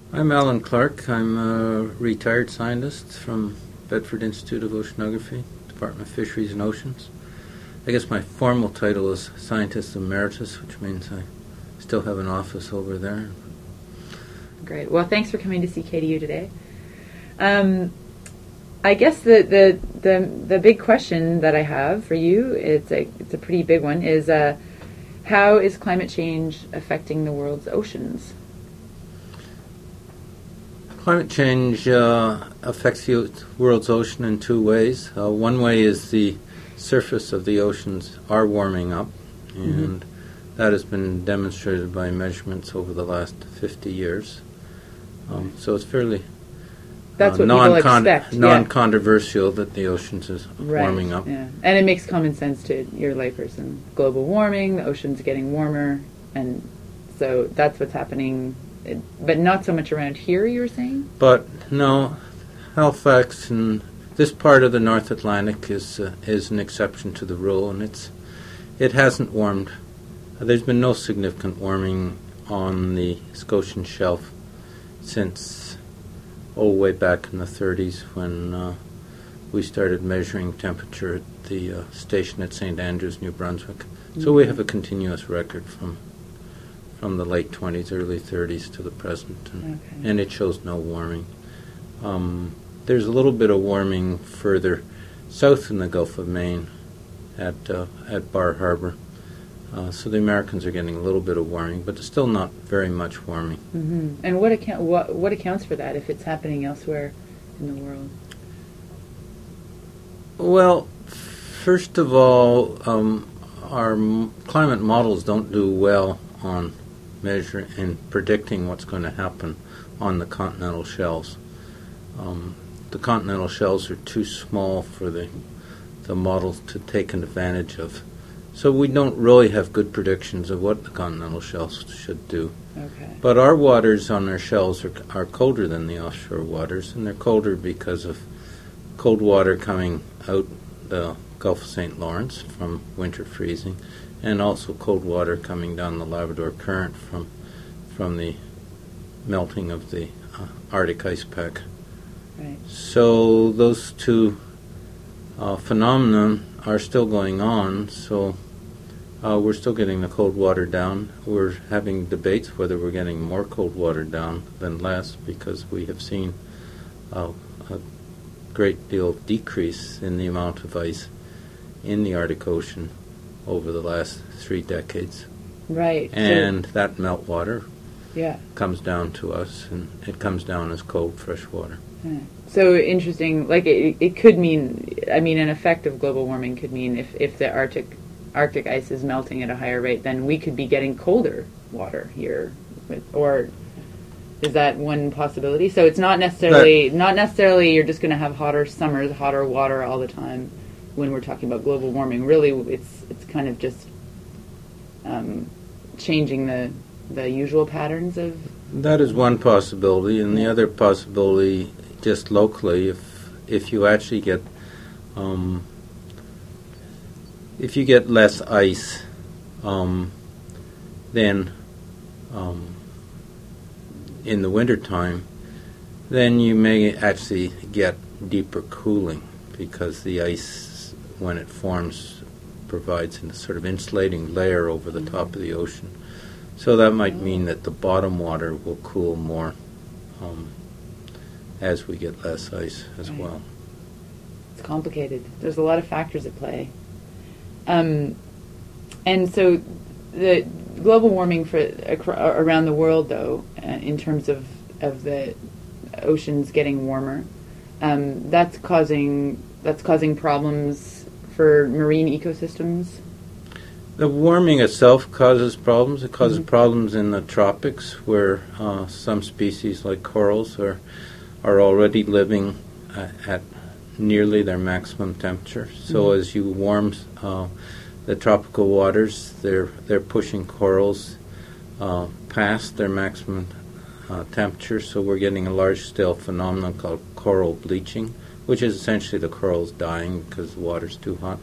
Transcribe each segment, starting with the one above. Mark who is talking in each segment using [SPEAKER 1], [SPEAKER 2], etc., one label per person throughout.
[SPEAKER 1] I'm Alan Clark. I'm a retired scientist from Bedford Institute of Oceanography, Department of Fisheries and Oceans. I guess my formal title is Scientist Emeritus, which means I still have an office over there.
[SPEAKER 2] Great. Well, thanks for coming to CKDU today. I guess the big question that I have for you, it's a pretty big one, is how is climate change affecting the world's oceans?
[SPEAKER 1] Climate change affects the world's ocean in two ways. One way is the surface of the oceans are warming up, and that has been demonstrated by measurements over the last 50 years. So it's fairly
[SPEAKER 2] That's what people expect.
[SPEAKER 1] non-controversial that the oceans is warming up.
[SPEAKER 2] Yeah. And it makes common sense to your layperson. Global warming, the ocean's getting warmer, and so that's what's happening. But not so much around here, you were saying?
[SPEAKER 1] But no, Halifax and this part of the North Atlantic is an exception to the rule, and it hasn't warmed. There's been no significant warming on the Scotian shelf since way back in the 30s when we started measuring temperature at the station at St. Andrews, New Brunswick. So we have a continuous record from the late 20s, early 30s to the present, and it shows no warming. There's a little bit of warming further south in the Gulf of Maine at Bar Harbor. So the Americans are getting a little bit of warming, but it's still not very much warming.
[SPEAKER 2] Mm-hmm. And what accounts for that if it's happening elsewhere in the world?
[SPEAKER 1] Well, first of all, our climate models don't do well on measuring and predicting what's going to happen on the continental shelves. The continental shelves are too small for the models to take advantage of. So we don't really have good predictions of what the continental shelves should do.
[SPEAKER 2] Okay.
[SPEAKER 1] But our waters on our shelves are colder than the offshore waters, and they're colder because of cold water coming out the Gulf of St. Lawrence from winter freezing, and also cold water coming down the Labrador Current from the melting of the Arctic ice pack.
[SPEAKER 2] Right.
[SPEAKER 1] So those two phenomena are still going on, so we're still getting the cold water down. We're having debates whether we're getting more cold water down than less, because we have seen a great deal of decrease in the amount of ice in the Arctic Ocean over the last 3 decades.
[SPEAKER 2] Right.
[SPEAKER 1] And that meltwater
[SPEAKER 2] Yeah.
[SPEAKER 1] comes down to us, and it comes down as cold, fresh water.
[SPEAKER 2] Yeah. So interesting, like it could mean, I mean, an effect of global warming could mean if the Arctic ice is melting at a higher rate, then we could be getting colder water here, or is that one possibility? So it's not necessarily you're just going to have hotter summers, hotter water all the time when we're talking about global warming. Really, it's kind of just changing the usual patterns of.
[SPEAKER 1] That is one possibility, and the other possibility, just locally, if you actually get less ice, then in the wintertime, then you may actually get deeper cooling, because the ice, when it forms, provides a sort of insulating layer over the top of the ocean. So that might mean that the bottom water will cool more as we get less ice as well.
[SPEAKER 2] It's complicated. There's a lot of factors at play. And so the global warming around the world, though, in terms of the oceans getting warmer, that's causing problems for marine ecosystems.
[SPEAKER 1] The warming itself causes problems. It causes problems in the tropics, where some species like corals are already living at nearly their maximum temperature. So as you warm the tropical waters, they're pushing corals past their maximum temperature. So we're getting a large-scale phenomenon called coral bleaching, which is essentially the corals dying because the water's too hot.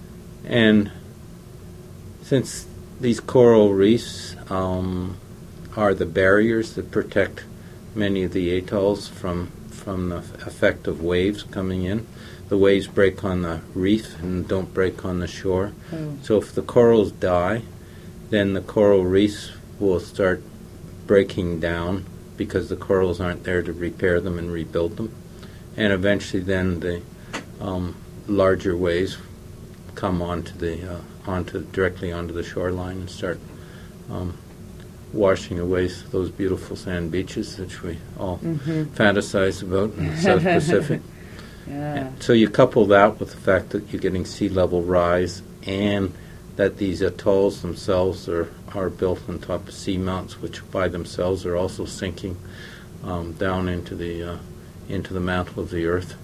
[SPEAKER 1] And since these coral reefs are the barriers that protect many of the atolls from the effect of waves coming in. The waves break on the reef and don't break on the shore.
[SPEAKER 2] Oh.
[SPEAKER 1] So if the corals die, then the coral reefs will start breaking down because the corals aren't there to repair them and rebuild them. And eventually then the larger waves come directly onto the shoreline and start washing away those beautiful sand beaches which we all fantasize about in the South Pacific.
[SPEAKER 2] Yeah.
[SPEAKER 1] So you couple that with the fact that you're getting sea level rise and that these atolls themselves are built on top of seamounts, which by themselves are also sinking down into the mantle of the earth.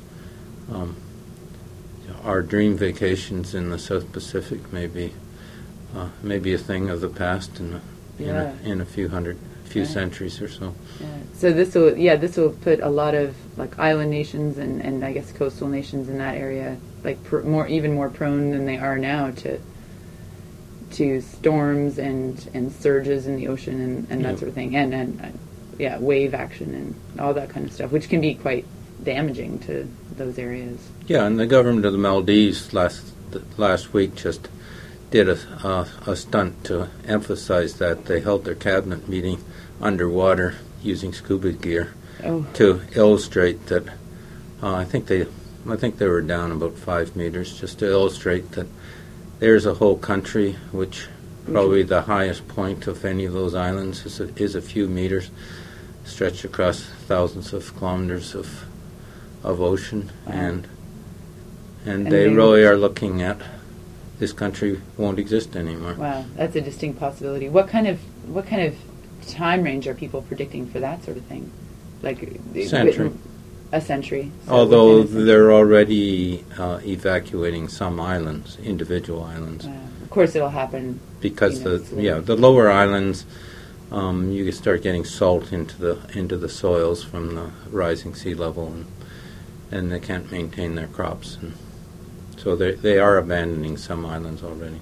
[SPEAKER 1] Our dream vacations in the South Pacific may be a thing of the past in a few centuries or so.
[SPEAKER 2] Yeah. So this will put a lot of like island nations and I guess coastal nations in that area like even more prone than they are now to storms and surges in the ocean and that sort of thing and wave action and all that kind of stuff, which can be quite damaging to those areas.
[SPEAKER 1] Yeah, and the government of the Maldives last week just did a stunt to emphasize that. They held their cabinet meeting underwater using scuba gear to illustrate that. I think they were down about 5 meters, just to illustrate that there's a whole country which probably the highest point of any of those islands is a few meters, stretched across thousands of kilometers of ocean, and they really are looking at this country won't exist anymore.
[SPEAKER 2] Wow, that's a distinct possibility. What kind of time range are people predicting for that sort of thing? Like
[SPEAKER 1] century.
[SPEAKER 2] A century. So
[SPEAKER 1] although they're already evacuating some islands, individual islands.
[SPEAKER 2] Of course, it'll happen
[SPEAKER 1] because the lower islands, you can start getting salt into the soils from the rising sea level, and they can't maintain their crops, and so they are abandoning some islands already.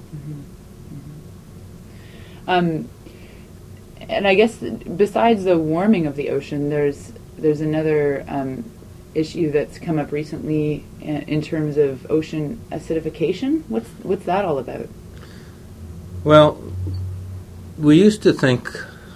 [SPEAKER 2] And I guess besides the warming of the ocean, there's another issue that's come up recently in terms of ocean acidification. What's that all about?
[SPEAKER 1] Well, we used to think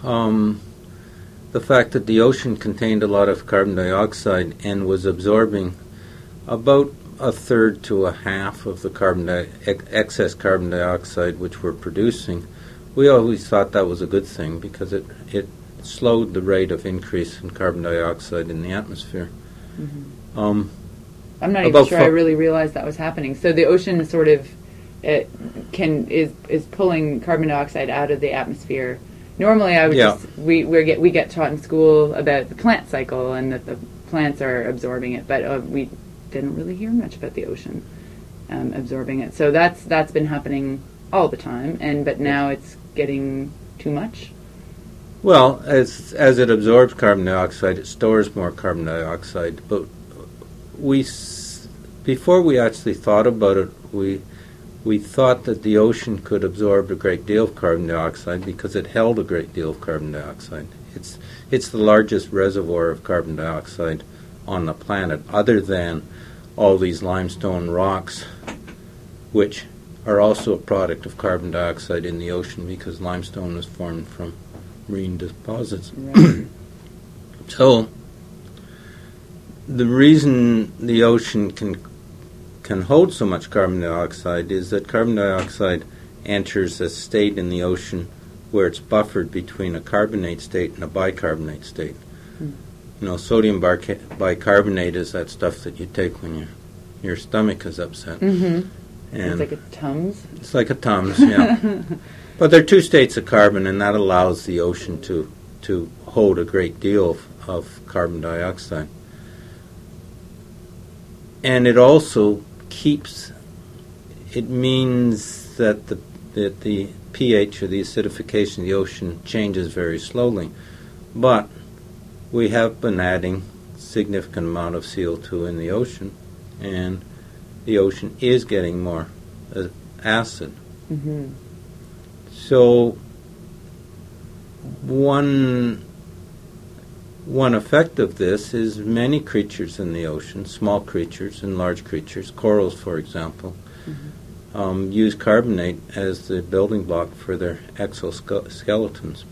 [SPEAKER 1] the fact that the ocean contained a lot of carbon dioxide and was absorbing about a third to a half of the excess carbon dioxide which we're producing. We always thought that was a good thing because it slowed the rate of increase in carbon dioxide in the atmosphere.
[SPEAKER 2] I'm not even sure I really realized that was happening. So the ocean sort of is pulling carbon dioxide out of the atmosphere. Normally, I would we get taught in school about the plant cycle and that the plants are absorbing it, but we didn't really hear much about the ocean absorbing it. So that's been happening all the time, but now it's getting too much.
[SPEAKER 1] Well, as it absorbs carbon dioxide, it stores more carbon dioxide. But before we actually thought about it, we thought that the ocean could absorb a great deal of carbon dioxide because it held a great deal of carbon dioxide. It's the largest reservoir of carbon dioxide on the planet, other than all these limestone rocks, which are also a product of carbon dioxide in the ocean because limestone was formed from marine deposits.
[SPEAKER 2] Right.
[SPEAKER 1] So the reason the ocean can hold so much carbon dioxide is that carbon dioxide enters a state in the ocean where it's buffered between a carbonate state and a bicarbonate state. Sodium bicarbonate is that stuff that you take when your stomach is upset. And
[SPEAKER 2] it's like a Tums?
[SPEAKER 1] It's like a Tums, yeah. But there are two states of carbon, and that allows the ocean to hold a great deal of carbon dioxide. And it also it means that the pH or the acidification of the ocean changes very slowly. But we have been adding significant amount of CO2 in the ocean, and the ocean is getting more acid. So one effect of this is many creatures in the ocean, small creatures and large creatures, corals, for example, use carbonate as the building block for their exoskeletons.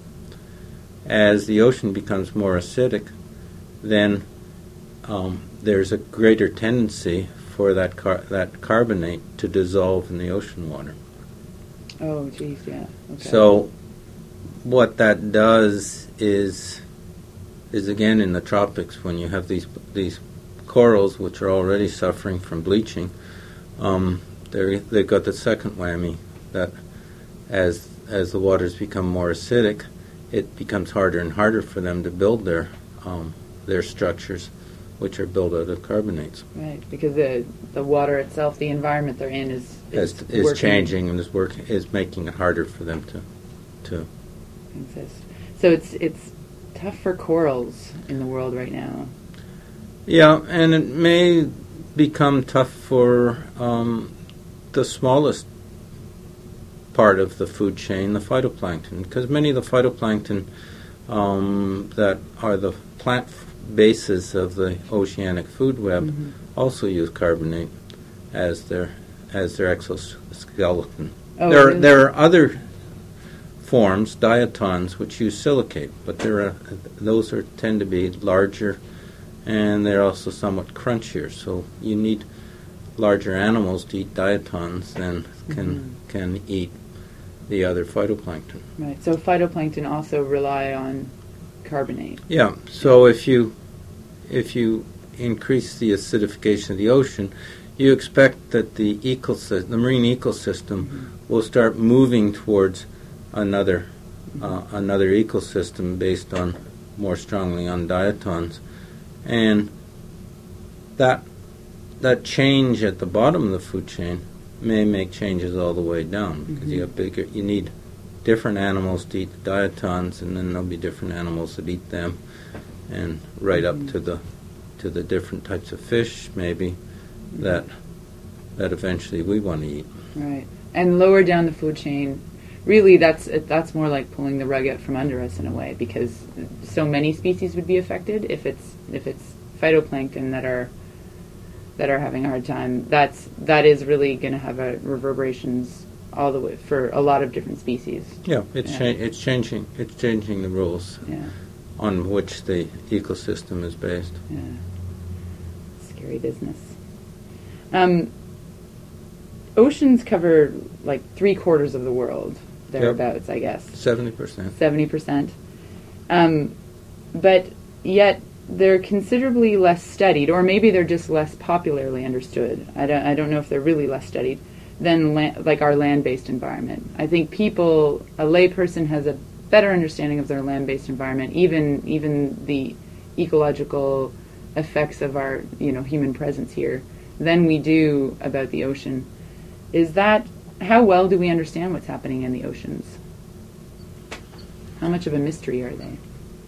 [SPEAKER 1] As the ocean becomes more acidic, then there's a greater tendency for that carbonate to dissolve in the ocean water.
[SPEAKER 2] Oh, geez, yeah. Okay.
[SPEAKER 1] So what that does is again in the tropics, when you have these corals which are already suffering from bleaching, they've got the second whammy that as the waters become more acidic, it becomes harder and harder for them to build their structures, which are built out of carbonates.
[SPEAKER 2] Right, because the water itself, the environment they're in is
[SPEAKER 1] changing and is making it harder for them to
[SPEAKER 2] exist. So it's tough for corals in the world right now.
[SPEAKER 1] Yeah, and it may become tough for the smallest part of the food chain, the phytoplankton, because many of the phytoplankton that are the plant bases of the oceanic food web also use carbonate as their exoskeleton.
[SPEAKER 2] Oh, really?
[SPEAKER 1] There are other forms, diatoms, which use silicate, but those tend to be larger, and they're also somewhat crunchier. So you need larger animals to eat diatoms than can eat the other phytoplankton.
[SPEAKER 2] Right. So phytoplankton also rely on carbonate.
[SPEAKER 1] Yeah. So if you increase the acidification of the ocean, you expect that the marine ecosystem will start moving towards another ecosystem based on more strongly on diatoms, and that change at the bottom of the food chain may make changes all the way down, because you need different animals to eat the diatoms, and then there'll be different animals that eat them, and right up to the different types of fish maybe that eventually we want to eat.
[SPEAKER 2] Right. And lower down the food chain, really that's more like pulling the rug out from under us in a way, because so many species would be affected if it's phytoplankton that are having a hard time. That is really going to have reverberations all the way for a lot of different species.
[SPEAKER 1] Yeah, it's changing the rules on which the ecosystem is based.
[SPEAKER 2] Yeah. Scary business. Oceans cover like 3/4 of the world, thereabouts, I guess.
[SPEAKER 1] 70%.
[SPEAKER 2] 70%. But yet they're considerably less studied, or maybe they're just less popularly understood. I don't know if they're really less studied than like our land-based environment. I think a layperson has a better understanding of their land-based environment, even the ecological effects of our human presence here, than we do about the ocean. How well do we understand what's happening in the oceans? How much of a mystery are they?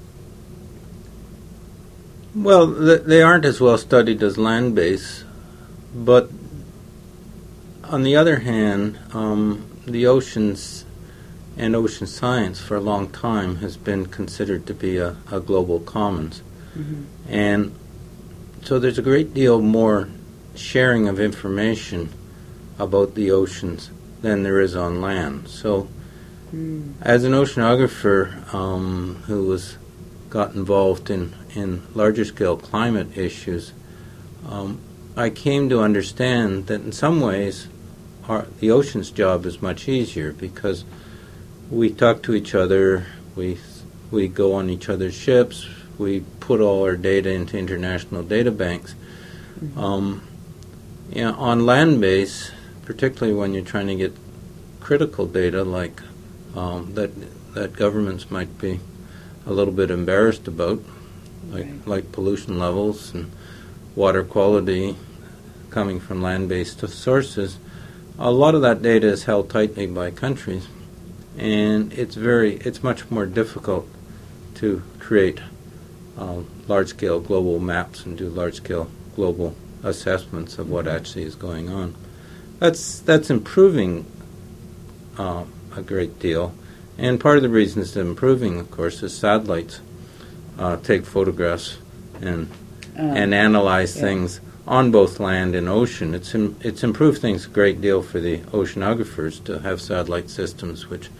[SPEAKER 1] Well, they aren't as well studied as land-based, but on the other hand, the oceans and ocean science for a long time has been considered to be a global commons. And so there's a great deal more sharing of information about the oceans than there is on land. So as an oceanographer who got involved in larger scale climate issues, I came to understand that in some ways the ocean's job is much easier, because we talk to each other, we go on each other's ships, we put all our data into international data banks. On land base, particularly when you're trying to get critical data like that governments might be a little bit embarrassed about, like pollution levels and water quality coming from land-based sources, a lot of that data is held tightly by countries, and it's much more difficult to create large-scale global maps and do large-scale global assessments of what actually is going on. That's improving a great deal, And part of the reason it's improving, of course, is satellites take photographs and analyze things on both land and ocean. It's improved things a great deal for the oceanographers to have satellite systems which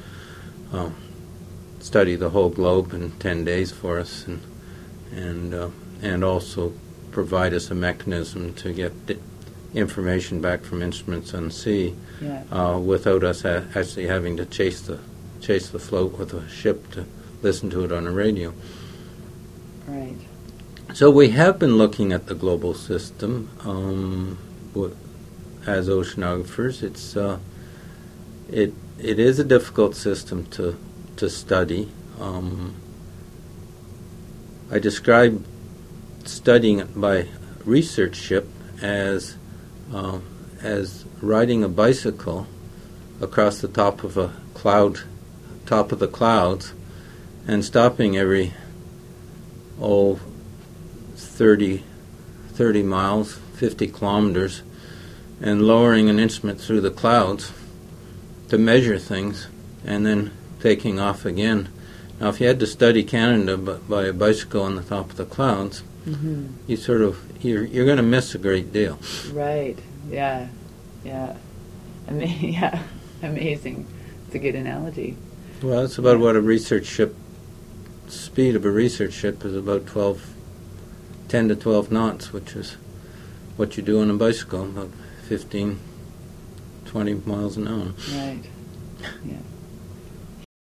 [SPEAKER 1] study the whole globe in 10 days for us, and also provide us a mechanism to get information back from instruments on sea without us actually having to chase the float with a ship to listen to it on a radio.
[SPEAKER 2] Right.
[SPEAKER 1] So we have been looking at the global system as oceanographers. It is a difficult system to study. I describe studying it by research ship as riding a bicycle across the top of the clouds, and stopping every 30 miles, 50 kilometers, and lowering an instrument through the clouds to measure things, and then taking off again. Now, if you had to study Canada by a bicycle on the top of the clouds, you're going to miss a great deal.
[SPEAKER 2] Right. Yeah. Yeah. Yeah. Amazing. It's a good analogy.
[SPEAKER 1] Well, it's about what a research ship, speed of a research ship is about 10 to 12 knots, which is what you do on a bicycle, about 15, 20 miles an hour.
[SPEAKER 2] Right. Yeah.